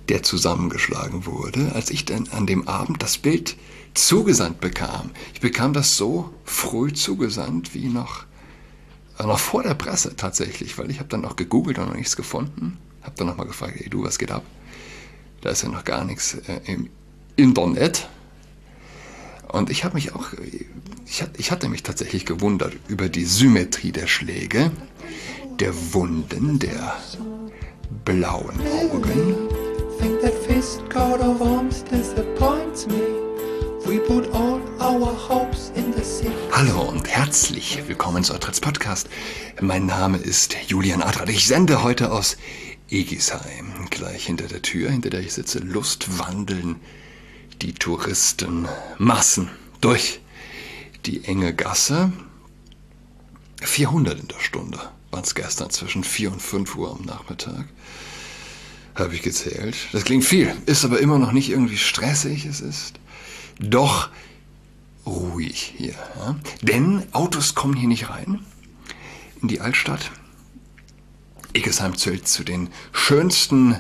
der zusammengeschlagen wurde, als ich dann an dem Abend das Bild zugesandt bekam. Ich bekam das so früh zugesandt wie noch vor der Presse tatsächlich, weil ich habe dann noch gegoogelt und noch nichts gefunden. Habe dann nochmal gefragt, ey du, was geht ab? Da ist ja noch gar nichts im Internet. Und ich habe mich auch, ich hatte mich tatsächlich gewundert über die Symmetrie der Schläge, der Wunden, der blauen Augen. Think that fist coat of arms disappoints me. We put all our hopes in the sea. Hallo und herzlich willkommen zu Adrats Podcast. Mein Name ist Julian Adrat. Ich sende heute aus Egisheim. Gleich hinter der Tür, hinter der ich sitze, lustwandeln die Touristenmassen durch die enge Gasse. 400 in der Stunde waren es gestern zwischen 4 und 5 Uhr am Nachmittag. Habe ich gezählt. Das klingt viel, ist aber immer noch nicht irgendwie stressig. Es ist doch ruhig hier. Ja? Denn Autos kommen hier nicht rein in die Altstadt. Egisheim zählt zu den schönsten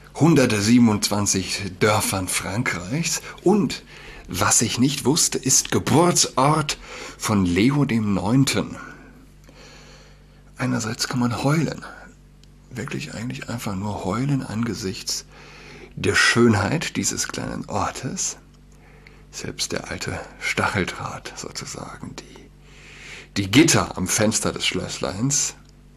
127 Dörfern Frankreichs. Und was ich nicht wusste, ist Geburtsort von Leo dem 9. Einerseits kann man heulen. Wirklich eigentlich einfach nur heulen angesichts der Schönheit dieses kleinen Ortes. Selbst der alte Stacheldraht sozusagen, die Gitter am Fenster des Schlössleins,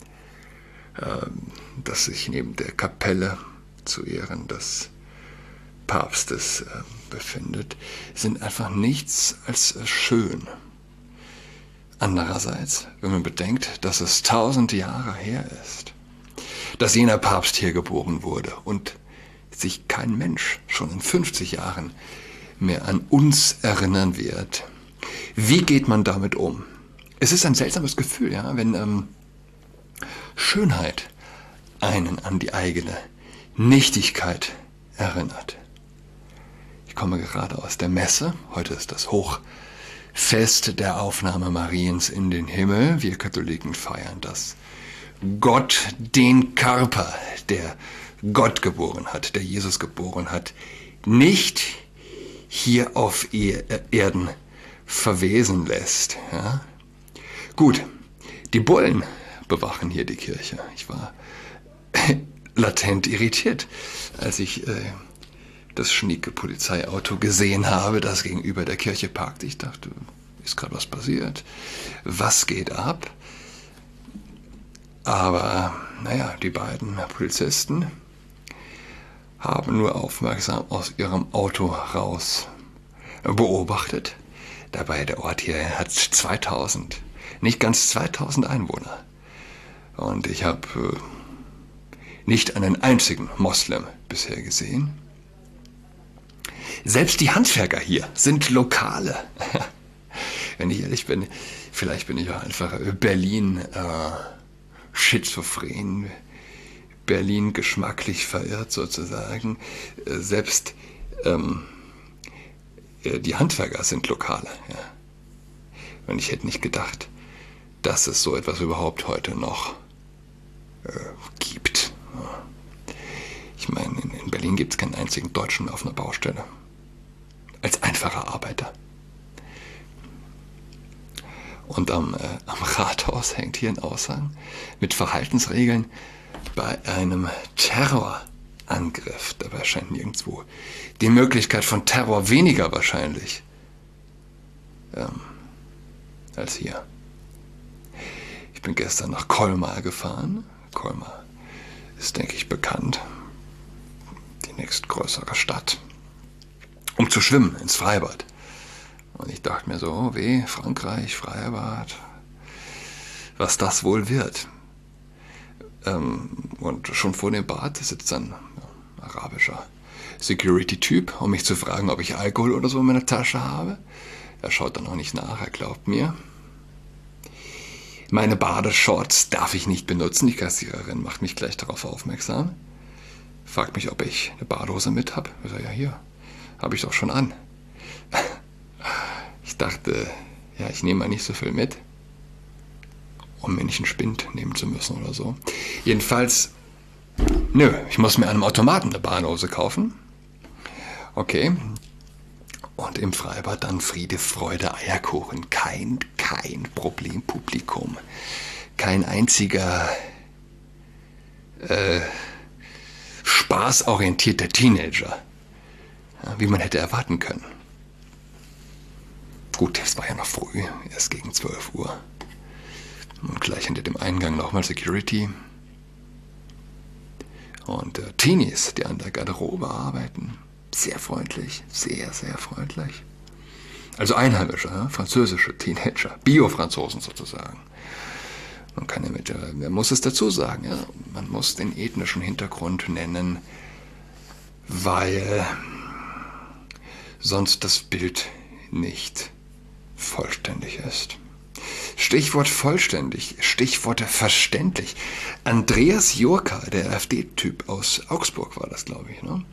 das sich neben der Kapelle zu Ehren des Papstes befindet, sind einfach nichts als schön. Andererseits, wenn man bedenkt, dass es 1000 Jahre her ist, dass jener Papst hier geboren wurde und sich kein Mensch schon in 50 Jahren mehr an uns erinnern wird. Wie geht man damit um? Es ist ein seltsames Gefühl, ja, wenn Schönheit einen an die eigene Nichtigkeit erinnert. Ich komme gerade aus der Messe. Heute ist das Hochfest der Aufnahme Mariens in den Himmel. Wir Katholiken feiern das. Gott den Körper, der Gott geboren hat, der Jesus geboren hat, nicht hier auf Erden verwesen lässt. Ja? Gut, die Bullen bewachen hier die Kirche. Ich war latent irritiert, als ich das schnieke Polizeiauto gesehen habe, das gegenüber der Kirche parkt. Ich dachte, ist gerade was passiert? Was geht ab? Aber, naja, die beiden Polizisten haben nur aufmerksam aus ihrem Auto raus beobachtet. Dabei, der Ort hier hat 2000, nicht ganz 2000 Einwohner. Und ich habe nicht einen einzigen Moslem bisher gesehen. Selbst die Handwerker hier sind Lokale. Wenn ich ehrlich bin, vielleicht bin ich auch einfach Berlin schizophren, Berlin geschmacklich verirrt sozusagen. Selbst die Handwerker sind Lokale. Ja. Und ich hätte nicht gedacht, dass es so etwas überhaupt heute noch gibt. Ich meine, in Berlin gibt es keinen einzigen Deutschen auf einer Baustelle. Als einfacher Arbeiter. Und am Rathaus hängt hier ein Aushang mit Verhaltensregeln bei einem Terrorangriff. Dabei scheint nirgendwo die Möglichkeit von Terror weniger wahrscheinlich als hier. Ich bin gestern nach Colmar gefahren. Colmar ist, denke ich, bekannt. Die nächstgrößere Stadt. Um zu schwimmen ins Freibad. Und ich dachte mir so, oh weh, Frankreich, Freibad, was das wohl wird. Und schon vor dem Bad sitzt ein arabischer Security-Typ, um mich zu fragen, ob ich Alkohol oder so in meiner Tasche habe. Er schaut dann auch nicht nach, er glaubt mir. Meine Badeshorts darf ich nicht benutzen. Die Kassiererin macht mich gleich darauf aufmerksam. Fragt mich, ob ich eine Badehose mit habe. Ich sage, ja, hier, habe ich doch schon an. Ich dachte, ja, ich nehme mal nicht so viel mit, um mir nicht einen Spind nehmen zu müssen oder so. Jedenfalls Nö, ich muss mir an einem Automaten eine Banose kaufen. Okay. Und im Freibad dann Friede, Freude, Eierkuchen. Kein Problempublikum. Kein einziger spaßorientierter Teenager. Ja, wie man hätte erwarten können. Gut, es war ja noch früh, erst gegen 12 Uhr. Und gleich hinter dem Eingang nochmal Security. Und Teenies, die an der Garderobe arbeiten. Sehr freundlich, sehr, sehr freundlich. Also einheimische, französische Teenager, Bio-Franzosen sozusagen. Man muss es dazu sagen, ja? Man muss den ethnischen Hintergrund nennen, weil sonst das Bild nicht vollständig ist. Stichwort vollständig, Stichworte verständlich. Andreas Jurka, der AfD-Typ aus Augsburg war das, glaube ich, ne?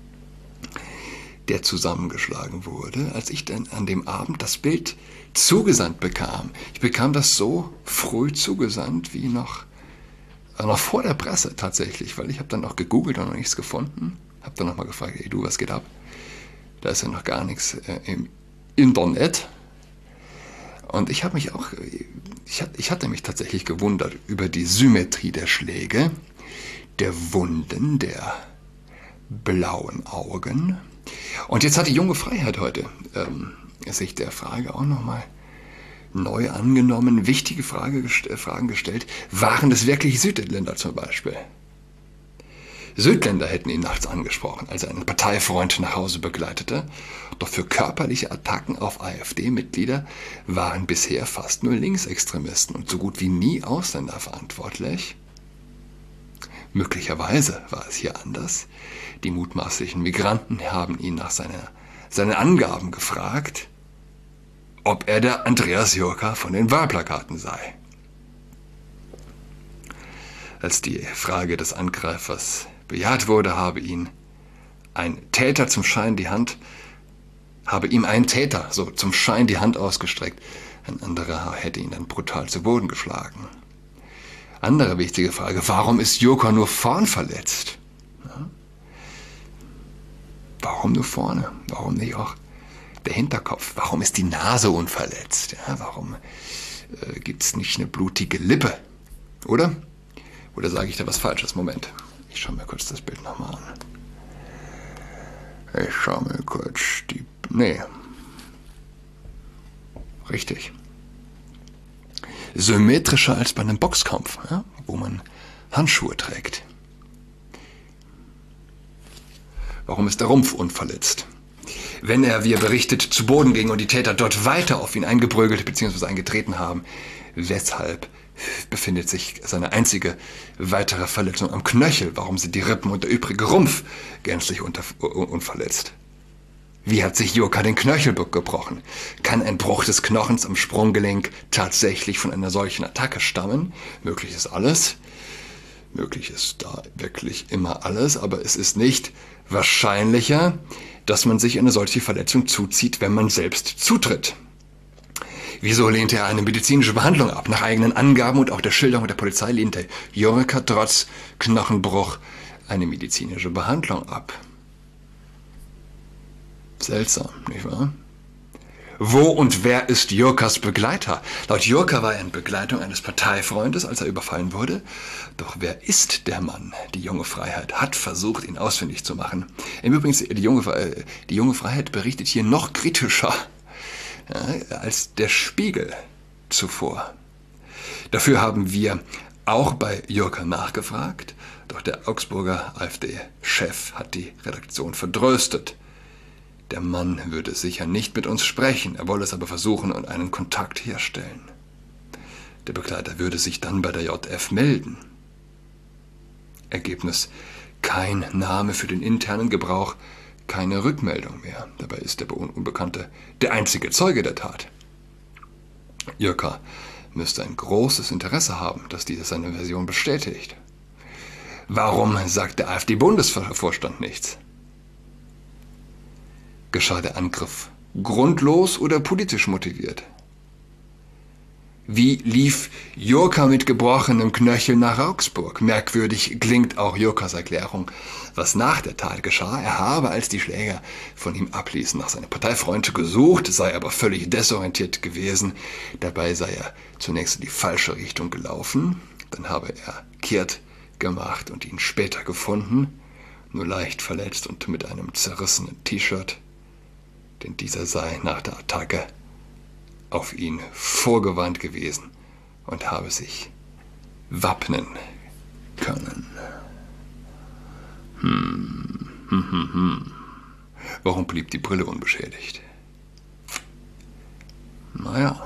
Der zusammengeschlagen wurde, als ich dann an dem Abend das Bild zugesandt bekam. Ich bekam das so früh zugesandt wie noch vor der Presse tatsächlich, weil ich habe dann noch gegoogelt und noch nichts gefunden. Habe dann nochmal gefragt, hey du, was geht ab? Da ist ja noch gar nichts im Internet. Und ich habe mich auch, ich hatte mich tatsächlich gewundert über die Symmetrie der Schläge, der Wunden, der blauen Augen. Und jetzt hat die junge Freiheit heute sich der Frage auch nochmal neu angenommen, wichtige Fragen gestellt. Waren es wirklich Südländer zum Beispiel? Südländer hätten ihn nachts angesprochen, als er einen Parteifreund nach Hause begleitete. Doch für körperliche Attacken auf AfD-Mitglieder waren bisher fast nur Linksextremisten und so gut wie nie Ausländer verantwortlich. Möglicherweise war es hier anders. Die mutmaßlichen Migranten haben ihn nach seinen Angaben gefragt, ob er der Andreas Jurka von den Wahlplakaten sei. Als die Frage des Angreifers bejaht wurde, habe ihm ein Täter zum Schein die Hand ausgestreckt. Ein anderer hätte ihn dann brutal zu Boden geschlagen. Andere wichtige Frage, warum ist Jurka nur vorn verletzt? Ja? Warum nur vorne? Warum nicht auch der Hinterkopf? Warum ist die Nase unverletzt? Ja, warum gibt es nicht eine blutige Lippe? Oder? Oder sage ich da was Falsches? Moment. Ich schaue mir kurz das Bild nochmal an. Ich schaue mir kurz Nee. Richtig. Symmetrischer als bei einem Boxkampf, ja, wo man Handschuhe trägt. Warum ist der Rumpf unverletzt? Wenn er, wie er berichtet, zu Boden ging und die Täter dort weiter auf ihn eingeprügelt bzw. eingetreten haben, weshalb befindet sich seine einzige weitere Verletzung am Knöchel? Warum sind die Rippen und der übrige Rumpf gänzlich unverletzt? Wie hat sich Jurka den Knöchel gebrochen? Kann ein Bruch des Knochens am Sprunggelenk tatsächlich von einer solchen Attacke stammen? Möglich ist alles. Möglich ist da wirklich immer alles, aber es ist nicht wahrscheinlicher, dass man sich eine solche Verletzung zuzieht, wenn man selbst zutritt. Wieso lehnte er eine medizinische Behandlung ab? Nach eigenen Angaben und auch der Schilderung der Polizei lehnte Jurka trotz Knochenbruch eine medizinische Behandlung ab. Seltsam, nicht wahr? Wo und wer ist Jurkas Begleiter? Laut Jurka war er in Begleitung eines Parteifreundes, als er überfallen wurde. Doch wer ist der Mann? Die junge Freiheit hat versucht, ihn ausfindig zu machen. Im Übrigen, die junge Freiheit berichtet hier noch kritischer als der Spiegel zuvor. Dafür haben wir auch bei Jurka nachgefragt, doch der Augsburger AfD-Chef hat die Redaktion vertröstet. Der Mann würde sicher nicht mit uns sprechen, er wolle es aber versuchen und einen Kontakt herstellen. Der Begleiter würde sich dann bei der JF melden. Ergebnis: kein Name für den internen Gebrauch, keine Rückmeldung mehr. Dabei ist der Unbekannte der einzige Zeuge der Tat. Jurka müsste ein großes Interesse haben, dass dieser seine Version bestätigt. Warum sagt der AfD-Bundesvorstand nichts? Geschah der Angriff grundlos oder politisch motiviert? Wie lief Jurka mit gebrochenem Knöchel nach Augsburg? Merkwürdig klingt auch Jurkas Erklärung, was nach der Tat geschah. Er habe, als die Schläger von ihm abließen, nach seinem Parteifreund gesucht, sei aber völlig desorientiert gewesen. Dabei sei er zunächst in die falsche Richtung gelaufen, dann habe er kehrt gemacht und ihn später gefunden, nur leicht verletzt und mit einem zerrissenen T-Shirt, denn dieser sei nach der Attacke auf ihn vorgewandt gewesen und habe sich wappnen können. Warum blieb die Brille unbeschädigt? Naja,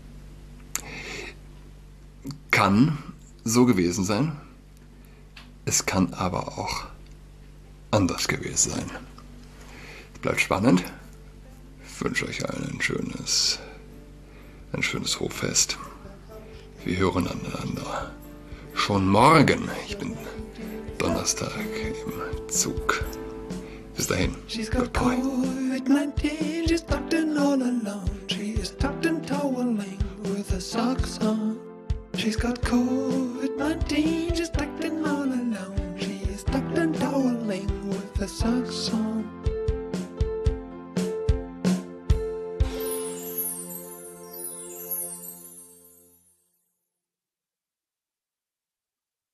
kann so gewesen sein. Es kann aber auch anders gewesen sein. Es bleibt spannend. Ich wünsche euch allen ein schönes Hoffest. Wir hören aneinander. Schon morgen. Ich bin Donnerstag im Zug. Bis dahin. She's got Goodbye. COVID-19, she's tucked in all alone. She is tucked in toweling with her socks on. She's got COVID-19, she's tucked in all alone. She is tucked in toweling with her socks on.